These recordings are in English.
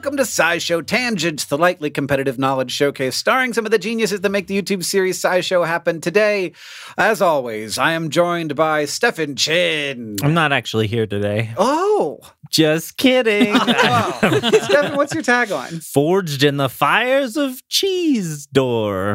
Welcome to SciShow Tangent, the lightly competitive knowledge showcase starring some of the geniuses that make the YouTube series SciShow happen. Today, as always, I am joined by Stefan Chin. I'm not actually here today. Oh! Just kidding. Stefan, what's your tagline? Forged in the fires of Cheese Door.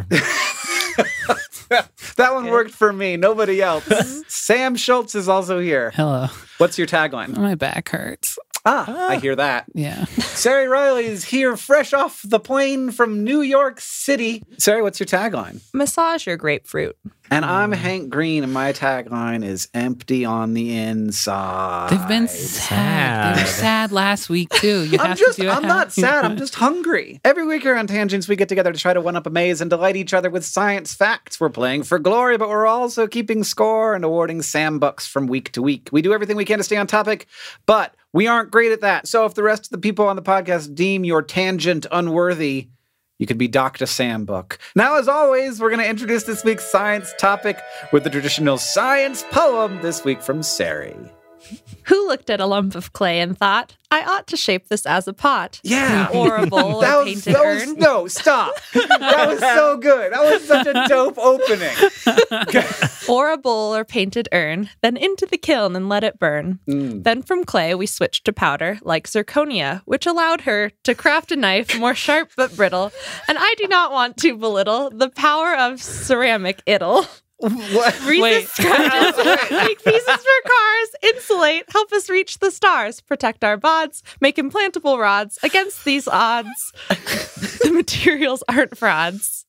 That one worked for me, nobody else. Sam Schultz is also here. Hello. What's your tagline? My back hurts. I hear that. Yeah. Sari Riley is here fresh off the plane from New York City. Sari, what's your tagline? Massage your grapefruit. And I'm Hank Green, and my tagline is empty on the inside. They've been sad. They were sad last week, too. I'm not sad. I'm just hungry. Every week here on Tangents, we get together to try to one-up a maze and delight each other with science facts. We're playing for glory, but we're also keeping score and awarding Sam Bucks from week to week. We do everything we can to stay on topic, but we aren't great at that. So if the rest of the people on the podcast deem your tangent unworthy, you could be Dr. Sam Book. Now, as always, we're going to introduce this week's science topic with the traditional science poem, this week from Sari. Who looked at a lump of clay and thought, I ought to shape this as a pot? Yeah. Or a bowl or painted urn? No, stop. That was so good. That was such a dope opening. Or a bowl or painted urn, then into the kiln and let it burn. Then from clay we switched to powder, like zirconia, which allowed her to craft a knife more sharp but brittle. And I do not want to belittle the power of ceramic it'll. What? Resist scratches, make pieces for cars, insulate, help us reach the stars, protect our bods, make implantable rods. Against these odds, the materials aren't frauds.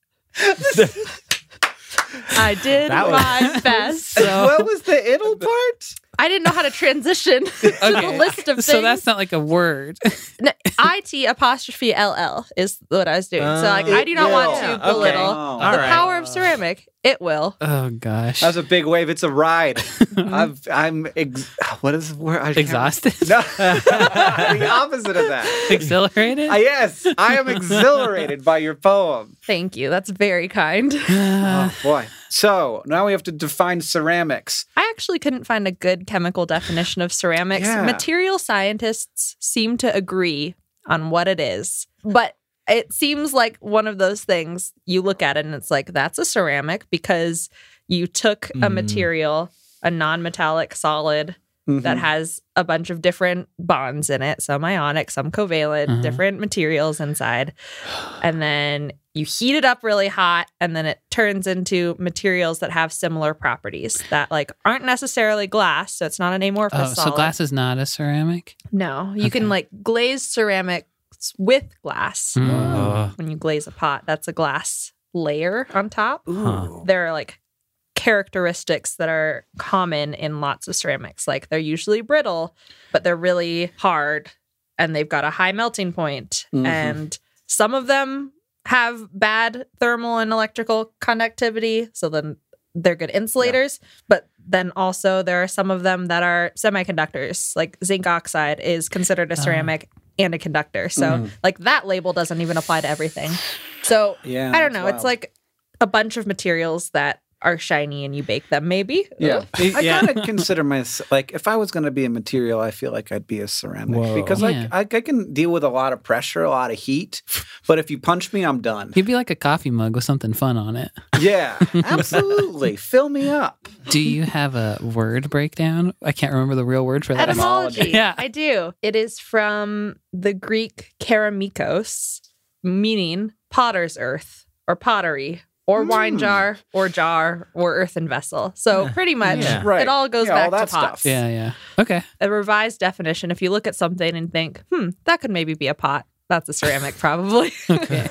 I did my best. What was the it'll part? I didn't know how to transition to the list of things. So that's not like a word. No, IT''LL is what I was doing. So like, I do not want to belittle the power of ceramic. It will. Oh, gosh. That was a big wave. It's a ride. What is the word? Exhausted? No. The opposite of that. Exhilarated? Yes, I am exhilarated by your poem. Thank you. That's very kind. Oh, boy. So, now we have to define ceramics. I actually couldn't find a good chemical definition of ceramics. Yeah. Material scientists seem to agree on what it is, but it seems like one of those things you look at it and it's like, that's a ceramic because you took a material, a non-metallic solid that has a bunch of different bonds in it, some ionic, some covalent, different materials inside. And then you heat it up really hot and then it turns into materials that have similar properties that like aren't necessarily glass. So it's not an amorphous solid. So glass is not a ceramic? No, you can like glaze ceramics with glass. When you glaze a pot, that's a glass layer on top. There are like characteristics that are common in lots of ceramics. Like they're usually brittle, but they're really hard and they've got a high melting point. And some of them have bad thermal and electrical conductivity. So then they're good insulators. But then also there are some of them that are semiconductors. Like zinc oxide is considered a ceramic and a conductor. So like that label doesn't even apply to everything. So I don't know. It's like a bunch of materials that are shiny and you bake them, maybe. Yeah. I kind of consider myself, like, if I was going to be a material, I feel like I'd be a ceramic. Because I can deal with a lot of pressure, a lot of heat. But if you punch me, I'm done. You'd be like a coffee mug with something fun on it. Yeah, absolutely. Fill me up. Do you have a word breakdown? I can't remember the real word for that. Etymology. Yeah. I do. It is from the Greek keramikos, meaning potter's earth or pottery. Or wine jar, or earthen vessel. So pretty much it all goes back to pots. Yeah. Okay. A revised definition, if you look at something and think, that could maybe be a pot, that's a ceramic probably. Okay.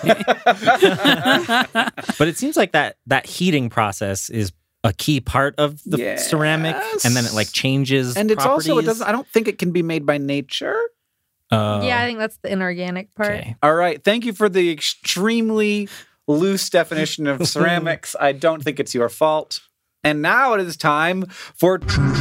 But it seems like that heating process is a key part of the ceramic, and then it like changes and it's properties. also, I don't think it can be made by nature. Yeah, I think that's the inorganic part. Okay. All right. Thank you for the extremely loose definition of ceramics. I don't think it's your fault. And now it is time for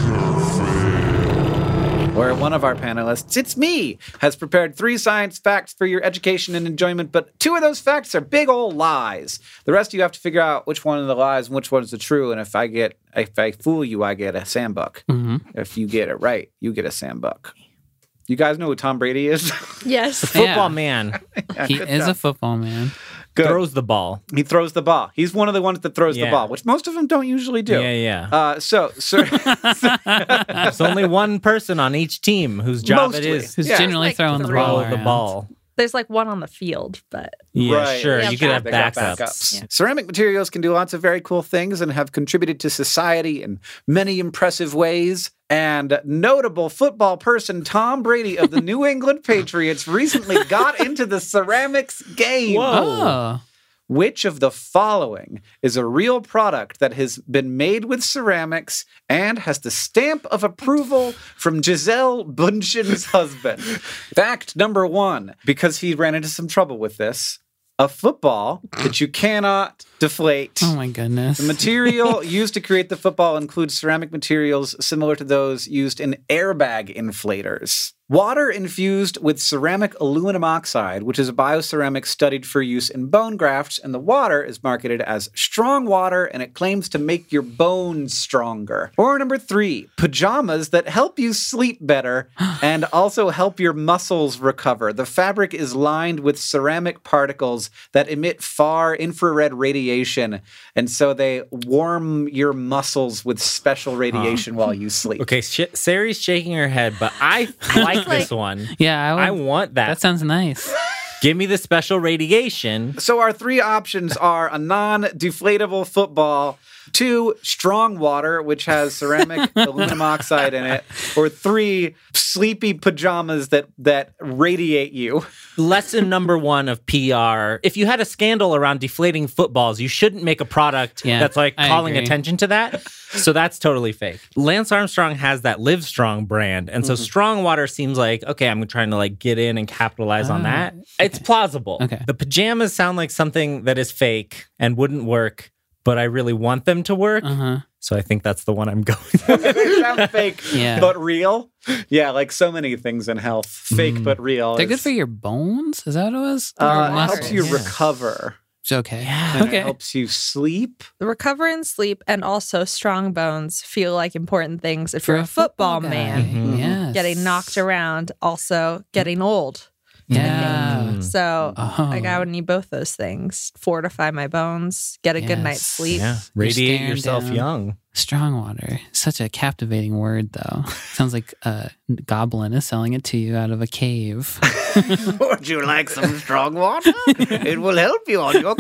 where one of our panelists, it's me, has prepared 3 science facts for your education and enjoyment, but 2 of those facts are big old lies. The rest of you have to figure out which one of the lies and which one is the true, and if I fool you, I get a Sam Buck. If you get it right, you get a Sam Buck. You guys know who Tom Brady is? Yes. Football man. Yeah, He good is job. a football man. Good. Throws the ball. He throws the ball. He's one of the ones that throws the Yeah. ball, which most of them don't usually do. Yeah. So There's only one person on each team whose job Mostly. it is Who's Yeah. generally Like throwing the three. ball throw the around. ball. There's like one on the field, but Yeah, Right. sure. Yeah, You could have They got backups. Yeah. Ceramic materials can do lots of very cool things and have contributed to society in many impressive ways. And notable football person Tom Brady of the New England Patriots recently got into the ceramics game. Oh. Which of the following is a real product that has been made with ceramics and has the stamp of approval from Giselle Bundchen's husband? Fact number 1, because he ran into some trouble with this, a football that you cannot deflate. Oh my goodness. The material used to create the football includes ceramic materials similar to those used in airbag inflators. Water infused with ceramic aluminum oxide, which is a bioceramic studied for use in bone grafts, and the water is marketed as strong water, and it claims to make your bones stronger. Or number 3, pajamas that help you sleep better and also help your muscles recover. The fabric is lined with ceramic particles that emit far infrared radiation, and so they warm your muscles with special radiation while you sleep. Okay, Sari's shaking her head, but I like this one. Yeah, I want that. That sounds nice. Give me the special radiation. So our 3 options are a non-deflatable football, 2, strong water, which has ceramic aluminum oxide in it, or 3, sleepy pajamas that radiate you. Lesson number 1 of PR. If you had a scandal around deflating footballs, you shouldn't make a product that's like I calling agree. attention to that. So that's totally fake. Lance Armstrong has that Live Strong brand. And so strong water seems like, okay, I'm trying to like get in and capitalize on that. It's plausible. Okay. The pajamas sound like something that is fake and wouldn't work, but I really want them to work. So I think that's the one I'm going with. They sound fake, Yeah. but real. Yeah, like so many things in health. Fake, but real. They're good for your bones? Is that what it was? It Or helps muscles? you Yeah. recover. It's okay. Yeah. And it helps you sleep. recover and sleep and also strong bones feel like important things if you're a football guy. man. Yes. Getting knocked around, also getting old. Yeah. So Oh. like I would need both those things. Fortify my bones, get a good night's Yes. sleep. Yeah. You're Radiate staring yourself down. young. Strong water. Such a captivating word, though. Sounds like a goblin is selling it to you out of a cave. Would you like some strong water? It will help you on your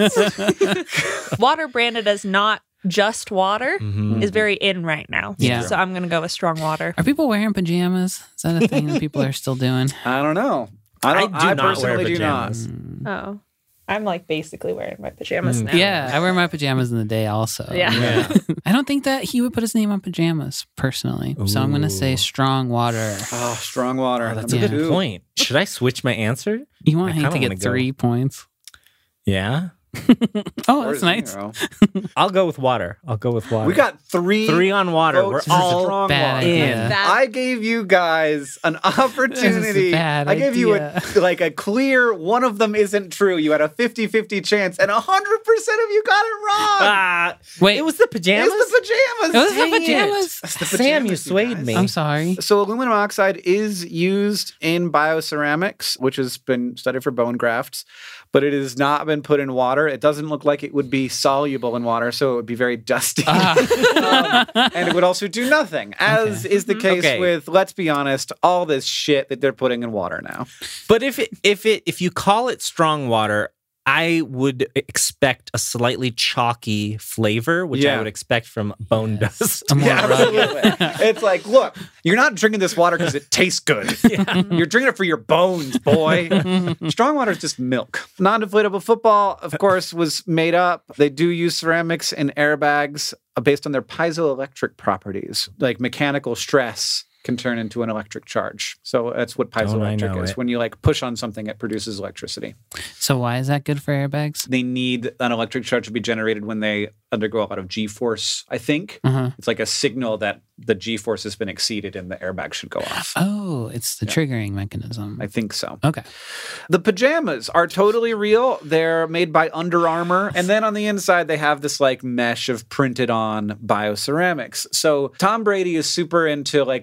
quest. Water branded as not just water is very in right now. Yeah. So I'm going to go with strong water. Are people wearing pajamas? Is that a thing that people are still doing? I don't know. I I do not personally wear do not. pajamas. Oh. I'm like basically wearing my pajamas now. Yeah, I wear my pajamas in the day also. Yeah. Yeah. I don't think that he would put his name on pajamas, personally. So I'm going to say Ooh. strong water. Oh, strong water. That's Number a good 2. point. Should I switch my answer? You want I him to kinda get wanna go. 3 points. Yeah. Oh, Or that's nice. 0. I'll go with water. We got 3 on water. We're votes for all strong bad water. idea. in. That- I gave you guys an opportunity. bad I gave you idea. a clear one of them isn't true. You had a 50-50 chance, and 100% of you got it wrong. Ah, Wait, it was the pajamas? It's the pajamas. it was the Dang it. pajamas. It's the Sam, you pajamas, swayed guys. me. I'm sorry. So aluminum oxide is used in bioceramics, which has been studied for bone grafts, but it has not been put in water. It doesn't look like it would be soluble in water, so it would be very dusty. And it would also do nothing, as is the case Okay. with, let's be honest, all this shit that they're putting in water now. But if you call it strong water, I would expect a slightly chalky flavor, which I Yeah. would expect from bone dust. A more Yeah, rugged. absolutely. It's like, look, you're not drinking this water because it tastes good. You're drinking it for your bones, boy. Strong water is just milk. Non-deflatable football, of course, was made up. They do use ceramics in airbags based on their piezoelectric properties, like mechanical stress can turn into an electric charge. So that's what Don't I know piezoelectric is. it. When you like push on something, it produces electricity. So why is that good for airbags? They need an electric charge to be generated when they undergo a lot of G-force, I think. Uh-huh. It's like a signal that the G-force has been exceeded and the airbag should go off. Oh, it's the triggering mechanism. I think so. Okay. The pajamas are totally real. They're made by Under Armour. And then on the inside, they have this like mesh of printed on bioceramics. So Tom Brady is super into like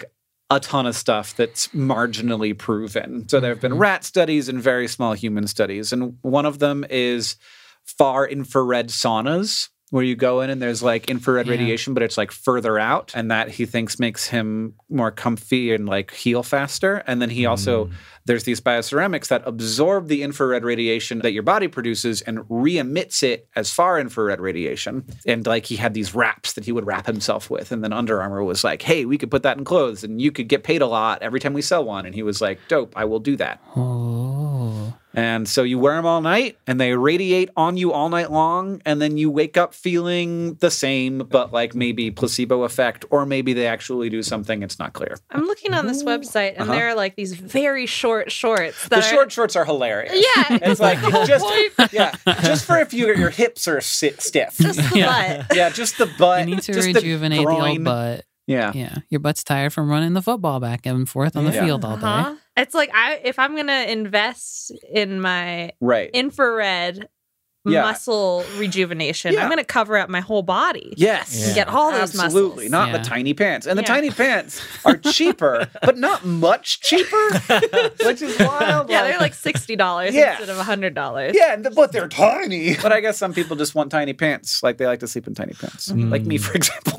a ton of stuff that's marginally proven. So there have been rat studies and very small human studies. And one of them is far infrared saunas, where you go in and there's like infrared radiation, but it's like further out. And that he thinks makes him more comfy and like heal faster. And then he also, there's these bioceramics that absorb the infrared radiation that your body produces and re-emits it as far infrared radiation. And like he had these wraps that he would wrap himself with. And then Under Armour was like, hey, we could put that in clothes and you could get paid a lot every time we sell one. And he was like, dope, I will do that. Oh. And so you wear them all night and they radiate on you all night long. And then you wake up feeling the same, but like maybe placebo effect, or maybe they actually do something. It's not clear. I'm looking on this website, and there are like these very short shorts. The short shorts are hilarious. Yeah. It's like just for if your hips are stiff. Just the butt. Yeah, just the butt. You need to just rejuvenate the groin. old butt. Yeah. Yeah. Your butt's tired from running the football back and forth on the field all day. It's like if I'm gonna invest in my Right. infrared muscle rejuvenation, I'm gonna cover up my whole body. Yes. And get all those Absolutely. muscles. Not the tiny pants. And the tiny pants are cheaper, but not much cheaper, which is wild. Yeah, they're like $60 instead of $100. Yeah, but they're tiny. But I guess some people just want tiny pants. Like they like to sleep in tiny pants. Like me, for example.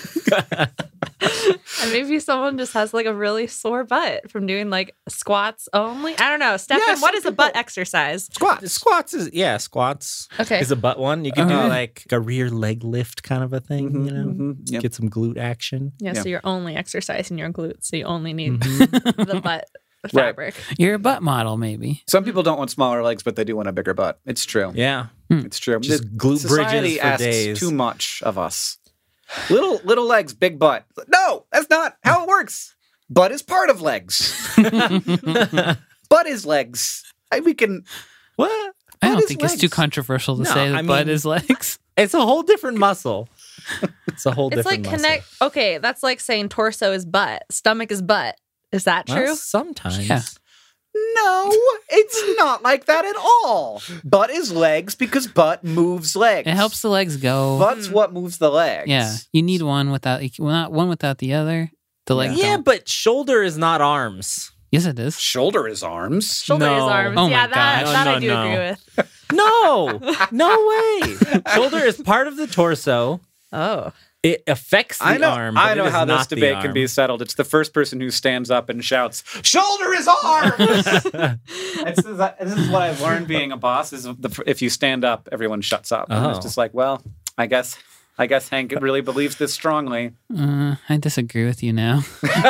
And maybe someone just has like a really sore butt from doing like squats only. I don't know. Stefan, what is a butt exercise? Squats is Okay. is a butt one. You can do like a rear leg lift kind of a thing, you know? Yep. Get some glute action. Yeah, Yeah. so you're only exercising your glutes, so you only need the butt fabric. You're a butt model, maybe. Some people don't want smaller legs, but they do want a bigger butt. It's true. Yeah. It's true. Just glute Society bridges for asks days. too much of us. Little legs, big butt. No, that's not how it works. Butt is part of legs. Butt is legs. We can. What? I Butt don't is think it's too legs. controversial to No, say that I butt mean- is legs. It's a whole different muscle. It's a whole It's different like muscle. Okay, that's like saying torso is butt, stomach is butt. Is that Well, true? sometimes. Yeah. No, it's not like that at all. Butt is legs because butt moves legs. It helps the legs go. Butt's what moves the legs. Yeah. You need one without, not one without the other. The legs Yeah, don't. but shoulder is not arms. Yes, it is. Shoulder is arms. Shoulder is No. arms. Oh my yeah, that gosh. I do No. agree with. No way. Shoulder is part of the torso. Oh. It affects the arm. But I know it is how this not the debate can arm. be settled. It's the first person who stands up and shouts, "Shoulder is arms." This is what I've learned being a boss: is if you stand up, everyone shuts up. And it's Oh. just like, well, I guess Hank really believes this strongly. I disagree with you now.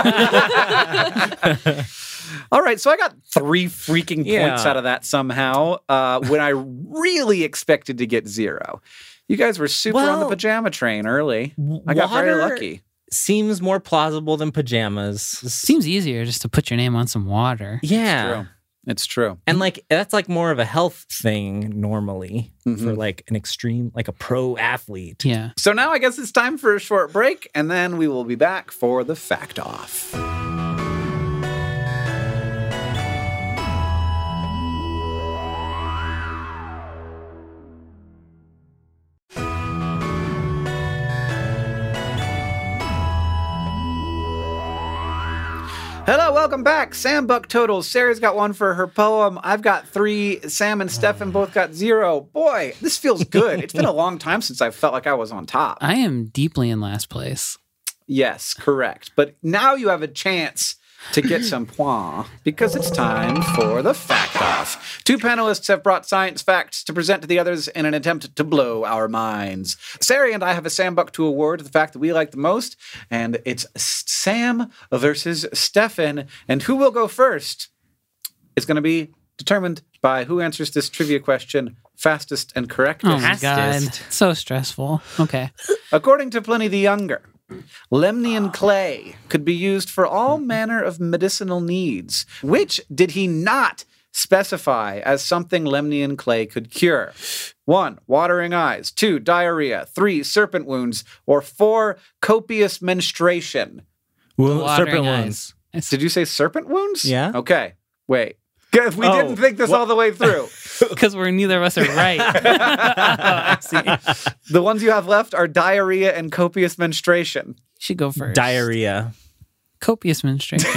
All right, so I got 3 freaking points Yeah. out of that somehow. When I really expected to get 0. You guys were super on the Well, pajama train early. I got very water lucky. Seems more plausible than pajamas. Seems easier just to put your name on some water. Yeah. True. It's true. And like that's like more of a health thing normally Mm-hmm. for like an extreme, like a pro athlete. Yeah. So now I guess it's time for a short break, and then we will be back for the Fact Off. Hello, welcome back. Sam Buck totals. Sarah's got 1 for her poem. I've got 3. Sam and Stefan both got 0. Boy, this feels good. It's been a long time since I felt like I was on top. I am deeply in last place. Yes, correct. But now you have a chance to get some points because it's time for the Fact Off. 2 panelists have brought science facts to present to the others in an attempt to blow our minds. Sarah and I have a Sam Buck to award the fact that we like the most, and it's Sam versus Stefan. And who will go first is going to be determined by who answers this trivia question fastest and correctest. Oh my god. Fastest. So stressful. Okay. According to Pliny the Younger, Lemnian clay could be used for all manner of medicinal needs. Which did he not specify as something Lemnian clay could cure? 1, watering eyes. 2, diarrhea. 3, serpent wounds. Or 4, copious menstruation. Serpent Watering wounds. eyes. Did you say serpent wounds? Yeah. Okay, wait. 'Cause we Oh, didn't think this all the way through. Because neither of us are right. I see. The ones you have left are diarrhea and copious menstruation. You should go first. Diarrhea. copious menstruation.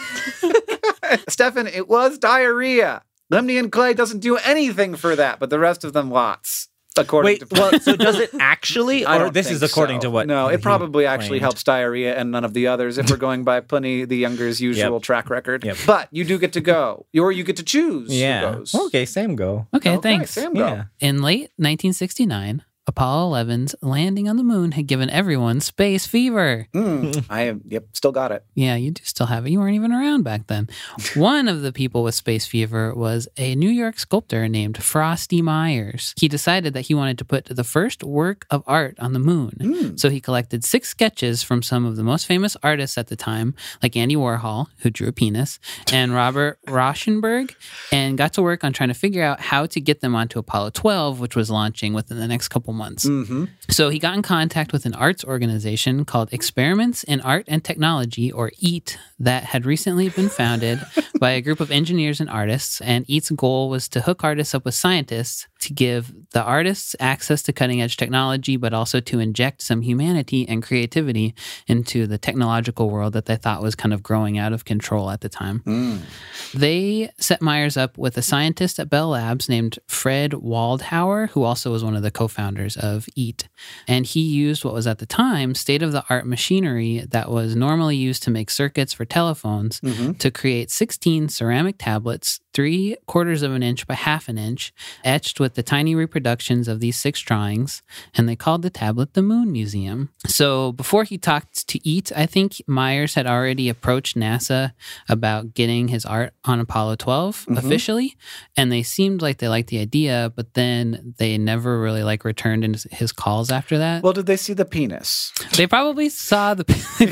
Stefan, it was diarrhea. Lemnian clay doesn't do anything for that, but the rest of them lots. According to well, so does it actually? I Or don't this think is according so. to what? No, it he probably actually claimed. helps diarrhea and none of the others if we're going by Pliny the Younger's usual track record. Yep. But you do get to go, or you get to choose Yeah. who goes. Okay, Sam, go. Okay, thanks. Sam, go. Yeah. In late 1969, Apollo 11's landing on the moon had given everyone space fever. Still got it. Yeah, you do still have it. You weren't even around back then. One of the people with space fever was a New York sculptor named Frosty Myers. He decided that he wanted to put the first work of art on the moon. So he collected 6 sketches from some of the most famous artists at the time, like Andy Warhol, who drew a penis, and Robert Rauschenberg, and got to work on trying to figure out how to get them onto Apollo 12, which was launching within the next couple months. So he got in contact with an arts organization called Experiments in Art and Technology, or EAT, that had recently been founded by a group of engineers and artists. And EAT's goal was to hook artists up with scientists to give the artists access to cutting edge technology, but also to inject some humanity and creativity into the technological world that they thought was kind of growing out of control at the time. They set Myers up with a scientist at Bell Labs named Fred Waldhauer, who also was one of the co-founders of EAT. And he used what was at the time state-of-the-art machinery that was normally used to make circuits for telephones to create 16 ceramic tablets, 3/4 of an inch by 1/2 an inch, etched with the tiny reproductions of these 6 drawings, and they called the tablet the Moon Museum. So before he talked to EAT, I think Myers had already approached NASA about getting his art on Apollo 12 officially, and they seemed like they liked the idea, but then they never really returned into his calls after that. Well, did they see the penis? They probably saw the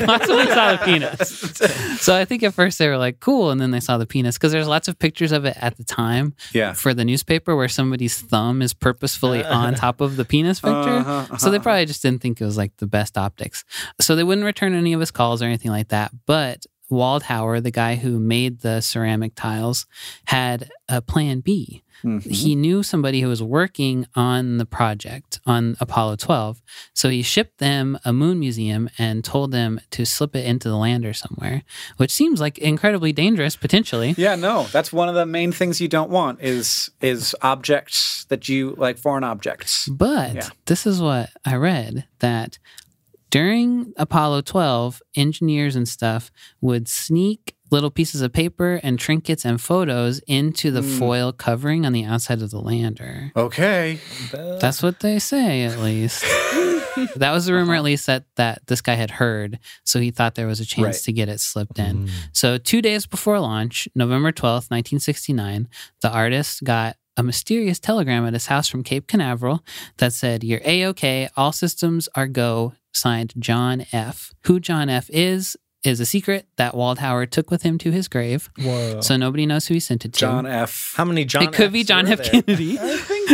penis. So I think at first they were like, cool, and then they saw the penis, because there's lots of pictures of it at the time for the newspaper where somebody's thumb is purposefully on top of the penis picture. So they probably just didn't think it was the best optics. So they wouldn't return any of his calls or anything like that. But Waldhauer, the guy who made the ceramic tiles, had a plan B. He knew somebody who was working on the project on Apollo 12. So he shipped them a moon museum and told them to slip it into the lander somewhere, which seems like incredibly dangerous potentially. Yeah, no, that's one of the main things you don't want is objects that you foreign objects. But this is what I read, that during Apollo 12, engineers and stuff would sneak little pieces of paper and trinkets and photos into the foil covering on the outside of the lander. Okay. That's what they say, at least. That was the rumor, at least, that this guy had heard. So he thought there was a chance to get it slipped in. So 2 days before launch, November 12th, 1969, the artist got a mysterious telegram at his house from Cape Canaveral that said, "You're A-OK, all systems are go," signed John F. Who John F. is a secret that Waldhauer took with him to his grave. Whoa. So nobody knows who he sent it to. John F. How many John It could be Fs John were F. there? Kennedy. I think,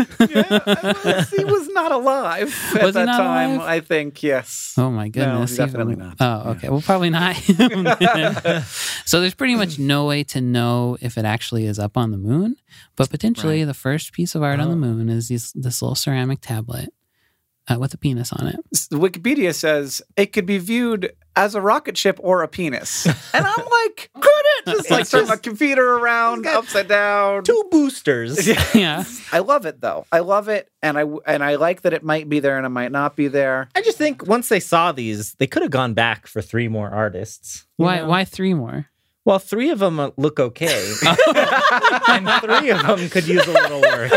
he was not alive at Was he that not time. alive? I think, yes. Oh my goodness. he's definitely not. Oh, okay. Well, probably not him then. So there's pretty much no way to know if it actually is up on the moon, but potentially the first piece of art on the moon is this little ceramic tablet with a penis on it. Wikipedia says it could be viewed as a rocket ship or a penis. And I'm like, could it? Just turn my computer around, upside down. 2 boosters. Yeah. I love it though. I love it, and I like that it might be there and it might not be there. I just think once they saw these, they could have gone back for 3 more artists. Why 3 more? Well, 3 of them look okay, and 3 of them could use a little work.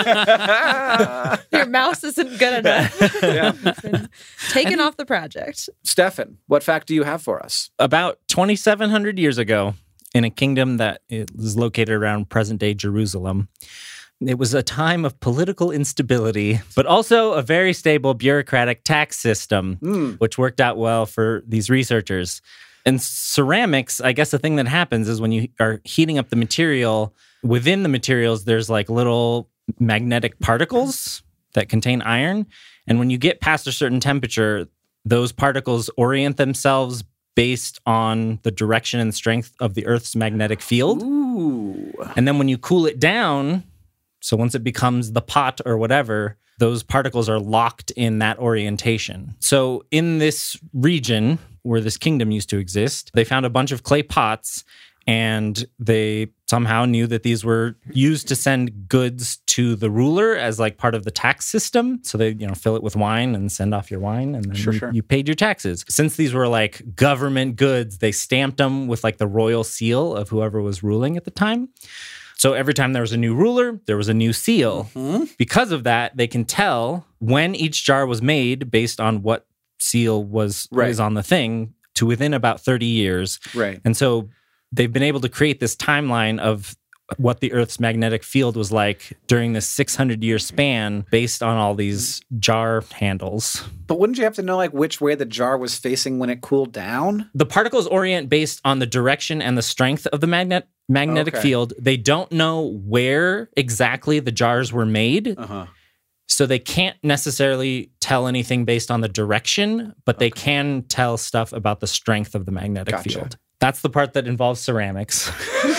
Your mouse isn't good enough. It's been taken off the project. Stefan, what fact do you have for us? About 2,700 years ago, in a kingdom that is located around present-day Jerusalem, it was a time of political instability, but also a very stable bureaucratic tax system, which worked out well for these researchers. And ceramics, I guess the thing that happens is when you are heating up the material, within the materials, there's little magnetic particles that contain iron. And when you get past a certain temperature, those particles orient themselves based on the direction and strength of the Earth's magnetic field. Ooh. And then when you cool it down, So once it becomes the pot or whatever, those particles are locked in that orientation. So in this region where this kingdom used to exist, they found a bunch of clay pots, and they somehow knew that these were used to send goods to the ruler as like part of the tax system. So they, fill it with wine and send off your wine, and then you paid your taxes. Since these were like government goods, they stamped them with like the royal seal of whoever was ruling at the time. So every time there was a new ruler, there was a new seal. Because of that, they can tell when each jar was made based on what seal was on the thing to within about 30 years. Right. And so they've been able to create this timeline of what the Earth's magnetic field was like during this 600-year span based on all these jar handles. But wouldn't you have to know like which way the jar was facing when it cooled down? The particles orient based on the direction and the strength of the magnetic field. They don't know where exactly the jars were made. So they can't necessarily tell anything based on the direction, but they can tell stuff about the strength of the magnetic field. That's the part that involves ceramics.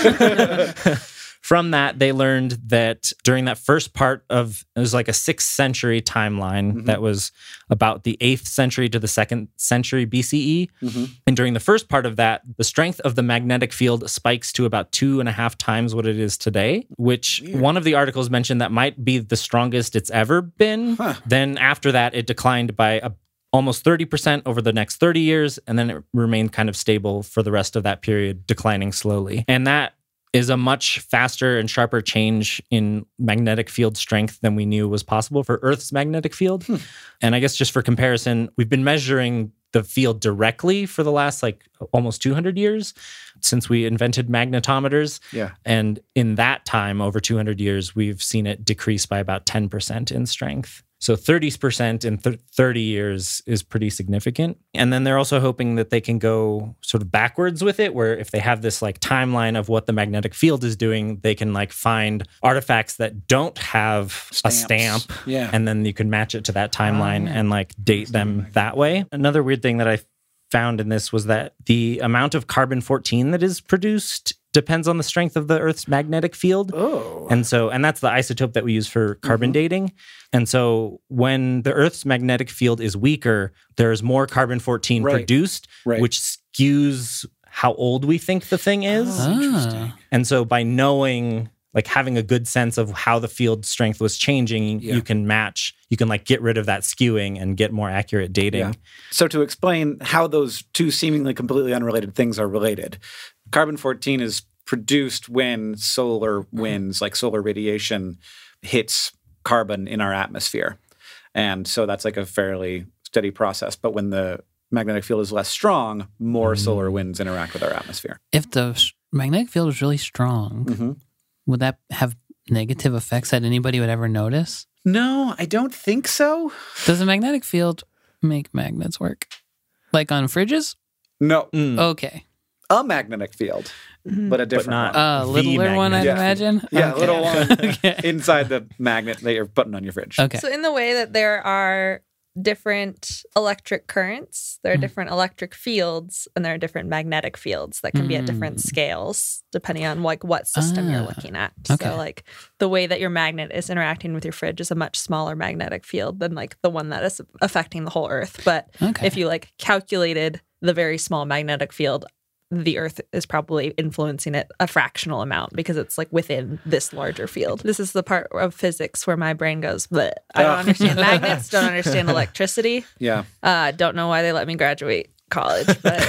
From that, they learned that during that first part of, it was like a 6th century timeline that was about the 8th century to the 2nd century BCE. And during the first part of that, the strength of the magnetic field spikes to about 2.5 times what it is today, which one of the articles mentioned that might be the strongest it's ever been. Then after that, it declined by almost 30% over the next 30 years, and then it remained kind of stable for the rest of that period, declining slowly. And that is a much faster and sharper change in magnetic field strength than we knew was possible for Earth's magnetic field. And I guess just for comparison, we've been measuring the field directly for the last like almost 200 years since we invented magnetometers. And in that time, over 200 years, we've seen it decrease by about 10% in strength. So 30% in 30 years is pretty significant. And then they're also hoping that they can go sort of backwards with it, where if they have this like timeline of what the magnetic field is doing, they can like find artifacts that don't have a stamp. And then you can match it to that timeline and like date them that way. Another weird thing that I found in this was that the amount of carbon-14 that is produced depends on the strength of the Earth's magnetic field. And that's the isotope that we use for carbon dating. And so when the Earth's magnetic field is weaker, there's more carbon-14 produced, which skews how old we think the thing is. Interesting. And so by knowing, like having a good sense of how the field strength was changing, you can like get rid of that skewing and get more accurate dating. So to explain how those two seemingly completely unrelated things are related, carbon-14 is produced when solar winds, like solar radiation, hits carbon in our atmosphere. And so that's like a fairly steady process. But when the magnetic field is less strong, more solar winds interact with our atmosphere. If the magnetic field was really strong, would that have negative effects that anybody would ever notice? No, I don't think so. Does the magnetic field make magnets work? Like on fridges? No. Okay. A magnetic field, but a different one. A littler one, I'd imagine? Yeah, a little one inside the magnet that you're putting on your fridge. Okay. So in the way that there are different electric currents, there are different electric fields, and there are different magnetic fields that can be at different scales, depending on like what system you're looking at. Okay. So like the way that your magnet is interacting with your fridge is a much smaller magnetic field than like the one that is affecting the whole Earth. But if you like calculated the very small magnetic field, the Earth is probably influencing it a fractional amount because it's like within this larger field. This is the part of physics where my brain goes, bleh. I don't understand magnets, don't understand electricity. Don't know why they let me graduate college, but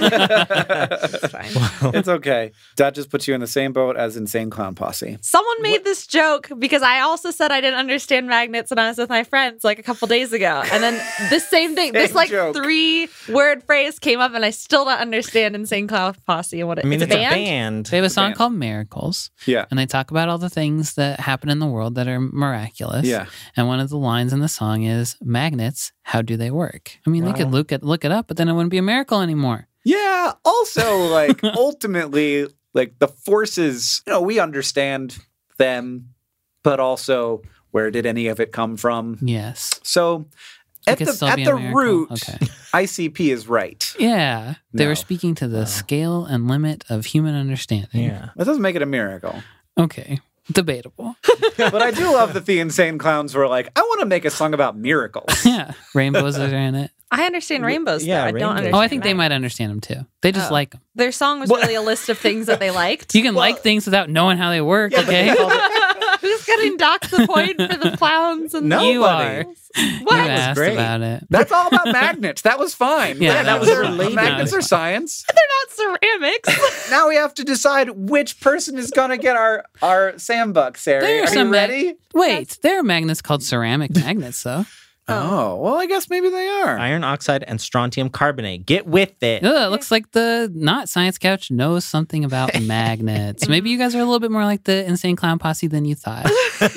it's fine. It's okay. That just puts you in the same boat as Insane Clown Posse. Someone made this joke because I also said I didn't understand magnets when I was with my friends like a couple days ago. And then this same thing, this like joke. 3-word phrase came up and I still don't understand Insane Clown Posse and what it is. It's a band. They have a song called Miracles. And they talk about all the things that happen in the world that are miraculous. And one of the lines in the song is, magnets, how do they work? I mean, they could look it up, but then it wouldn't be a miracle anymore. Yeah. Also, like, ultimately, like, the forces, we understand them, but also, where did any of it come from? Yes. So, at the root, ICP is right. Yeah. They were speaking to the scale and limit of human understanding. That doesn't make it a miracle. Okay. Debatable. But I do love that the Insane Clowns were like, I want to make a song about miracles. Yeah. Rainbows are in it. I understand rainbows. Yeah, though. I don't rainbows. understand. Oh, I think they that. might understand them too. They just like them. Their song was really a list of things that they liked. You can like things without knowing how they work, okay? We're just getting docked the point for the clowns and No. You are. Nobody. What? You asked great. about it. That's all about magnets. That was fine. Yeah, that was their- fine. magnets No, are it's science. They're not ceramics. Now we have to decide which person is going to get our Sambuck, Sarah. There are Are some you ready? Wait, there are magnets called ceramic magnets, though. Oh, well, I guess maybe they are. Iron oxide and strontium carbonate. Get with it. Ugh, it looks like the not science couch knows something about magnets. Maybe you guys are a little bit more like the Insane Clown Posse than you thought.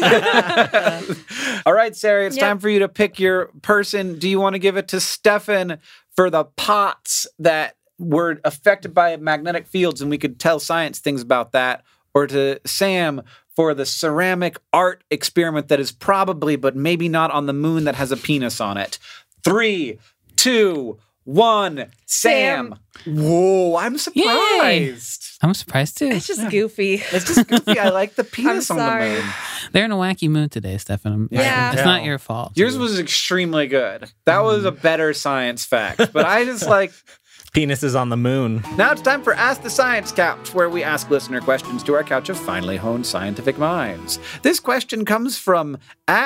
All right, Sarah, it's Yep. time for you to pick your person. Do you want to give it to Stefan for the pots that were affected by magnetic fields and we could tell science things about that? Or to Sam for the ceramic art experiment that is probably, but maybe not on the moon that has a penis on it? 3, 2, 1. Sam. Whoa, I'm surprised. I'm surprised too. It's just goofy. It's just goofy. I like the penis on the sorry. moon. They're in a wacky mood today, Stefan. Yeah. It's not your fault. Yours was extremely good. That was a better science fact. But I just like... Penises on the moon. Now it's time for Ask the Science Couch, where we ask listener questions to our couch of finely honed scientific minds. This question comes from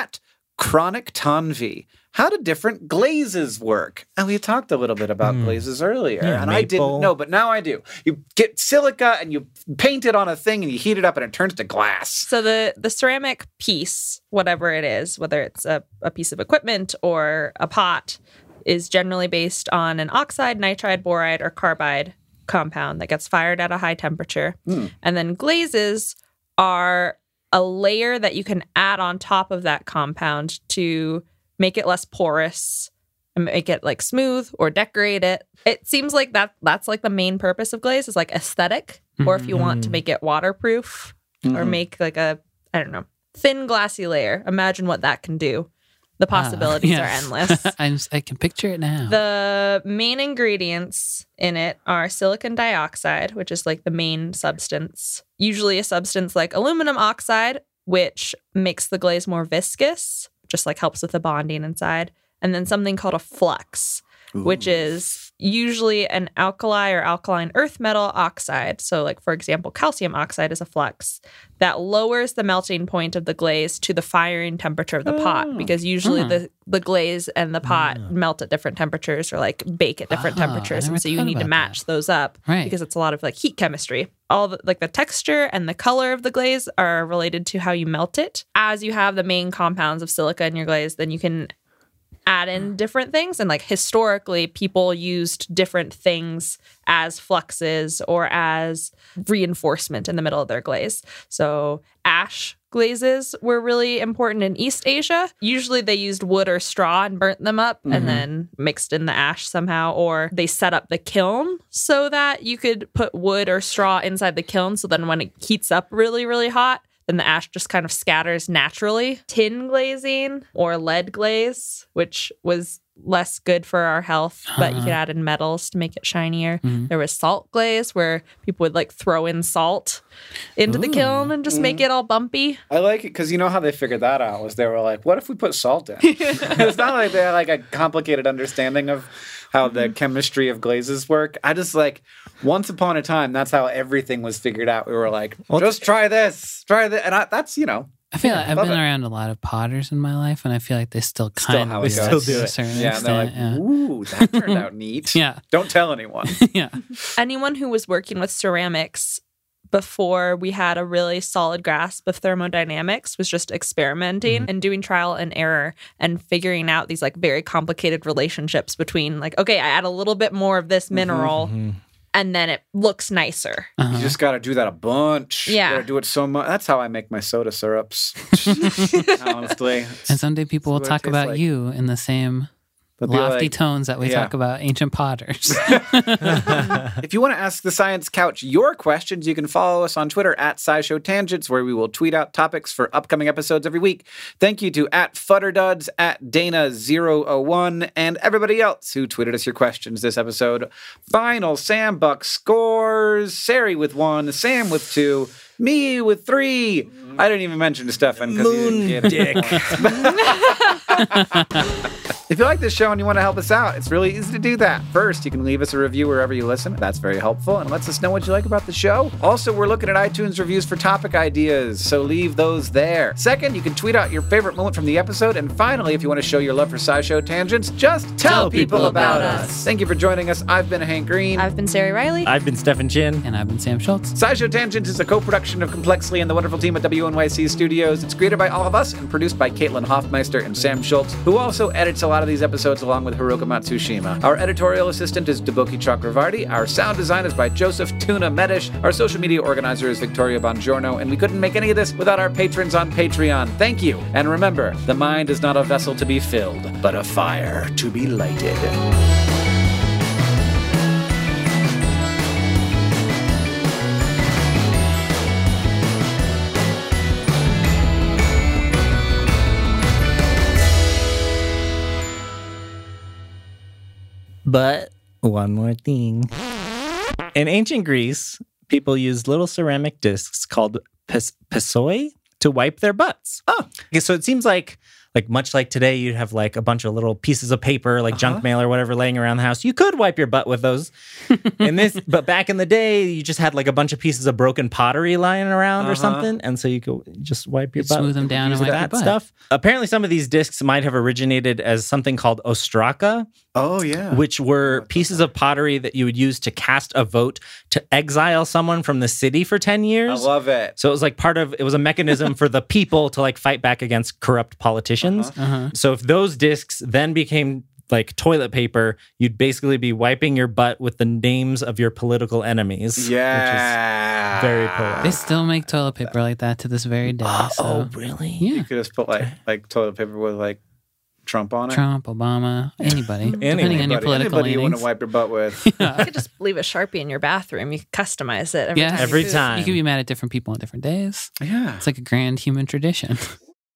@Chronic Tanvi. How do different glazes work? And we talked a little bit about glazes earlier, Yeah, and I didn't maple. know, but now I do. You get silica and you paint it on a thing and you heat it up and it turns to glass. So the ceramic piece, whatever it is, whether it's a piece of equipment or a pot, is generally based on an oxide, nitride, boride, or carbide compound that gets fired at a high temperature. And then glazes are a layer that you can add on top of that compound to make it less porous and make it like smooth or decorate it. It seems like that's like the main purpose of glaze is like aesthetic, or if you want to make it waterproof or make like a, I don't know, thin glassy layer. Imagine what that can do. The possibilities are endless. I can picture it now. The main ingredients in it are silicon dioxide, which is like the main substance. Usually a substance like aluminum oxide, which makes the glaze more viscous, just like helps with the bonding inside. And then something called a flux, which is usually an alkali or alkaline earth metal oxide. So like, for example, calcium oxide is a flux that lowers the melting point of the glaze to the firing temperature of the pot, because usually the glaze and the pot melt at different temperatures or like bake at different temperatures. I never And so you thought need to about match those up, Right. because it's a lot of like heat chemistry. All the, like the texture and the color of the glaze are related to how you melt it. As you have the main compounds of silica in your glaze, then you can add in different things. And like historically, people used different things as fluxes or as reinforcement in the middle of their glaze. So ash glazes were really important in East Asia. Usually they used wood or straw and burnt them up and then mixed in the ash somehow, or they set up the kiln so that you could put wood or straw inside the kiln. So then when it heats up really, really hot, then the ash just kind of scatters naturally. Tin glazing or lead glaze, which was less good for our health, but you could add in metals to make it shinier. There was salt glaze where people would like throw in salt into the kiln and just make it all bumpy. I like it because you know how they figured that out was they were like, what if we put salt in? It's not like they had like a complicated understanding of how the chemistry of glazes work. I just like, once upon a time, that's how everything was figured out. We were like, just try this. And that's, you know. I feel like I've love been it. around a lot of potters in my life, and I feel like they still kind how of it do goes. to do a it. certain Yeah, and they're like, extent. ooh, that turned out neat. Yeah. Don't tell anyone. Yeah. Anyone who was working with ceramics before we had a really solid grasp of thermodynamics was just experimenting and doing trial and error and figuring out these like very complicated relationships between like, okay, I add a little bit more of this mineral and then it looks nicer. You just got to do that a bunch. Yeah. You got to do it so much. That's how I make my soda syrups. Honestly. And someday people will what it talk tastes about like. you in the same They'll be lofty like, tones that we yeah. talk about ancient potters. If you want to ask the Science Couch your questions, you can follow us on Twitter @SciShowTangents, where we will tweet out topics for upcoming episodes every week. Thank you to @FutterDuds, @Dana001, and everybody else who tweeted us your questions this episode. Final Sam Buck scores: Sari with 1, Sam with 2, Me with 3. I didn't even mention Stefan because Moon he didn't get dick. If you like this show and you want to help us out, it's really easy to do that. First, you can leave us a review wherever you listen. That's very helpful and lets us know what you like about the show. Also, we're looking at iTunes reviews for topic ideas, so leave those there. Second, you can tweet out your favorite moment from the episode. And finally, if you want to show your love for SciShow Tangents, just tell people about us. Thank you for joining us. I've been Hank Green. I've been Sari Riley. I've been Stefan Chin. And I've been Sam Schultz. SciShow Tangents is a co-production of Complexly and the wonderful team at WNYC Studios. It's created by all of us and produced by Caitlin Hoffmeister and Sam Schultz, who also edits a lot of these episodes along with Haruka Matsushima. Our editorial assistant is Deboki Chakravarti. Our sound design is by Joseph Tuna Medish. Our social media organizer is Victoria Bongiorno. And we couldn't make any of this without our patrons on Patreon. Thank you. And remember, the mind is not a vessel to be filled, but a fire to be lighted. But one more thing. In ancient Greece, people used little ceramic discs called pissoi to wipe their butts. Oh. Okay, so it seems like much like today, you'd have like a bunch of little pieces of paper, like junk mail or whatever, laying around the house. You could wipe your butt with those. But back in the day, you just had like a bunch of pieces of broken pottery lying around or something, and so you could just wipe your butt, smooth them down, and wipe your butt. Stuff. Apparently, some of these discs might have originated as something called ostraka. Oh, yeah. Which were pieces of pottery that you would use to cast a vote to exile someone from the city for 10 years. I love it. So it was like it was a mechanism for the people to like fight back against corrupt politicians. So if those discs then became like toilet paper, you'd basically be wiping your butt with the names of your political enemies. Yeah. Which is very poetic. They still make toilet paper like that to this very day. Oh, really? Yeah. You could just put like toilet paper with like Trump on it. Trump, Obama, anybody. Depending on your political anybody you want leanings. to wipe your butt with. You could just leave a Sharpie in your bathroom. You could customize it every time. Every you poop. time. You can be mad at different people on different days. Yeah. It's like a grand human tradition.